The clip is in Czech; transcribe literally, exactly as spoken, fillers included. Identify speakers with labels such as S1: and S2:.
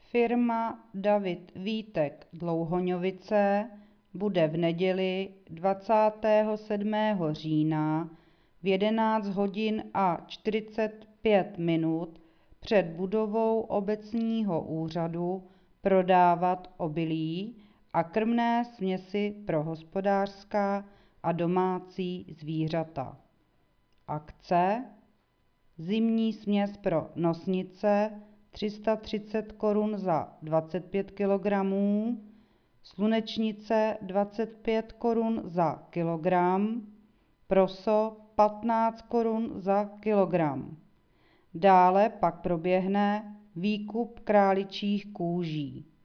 S1: Firma David Vítek Dlouhoňovice bude v neděli dvacátého sedmého října v jedenáct hodin a čtyřicet pět minut před budovou obecního úřadu prodávat obilí a krmné směsi pro hospodářská a domácí zvířata. Akce: zimní směs pro nosnice tři sta třicet korun za dvacet pět kilogramů, slunečnice dvacet pět korun za kilogram, proso patnáct korun za kilogram. Dále pak proběhne výkup králičích kůží.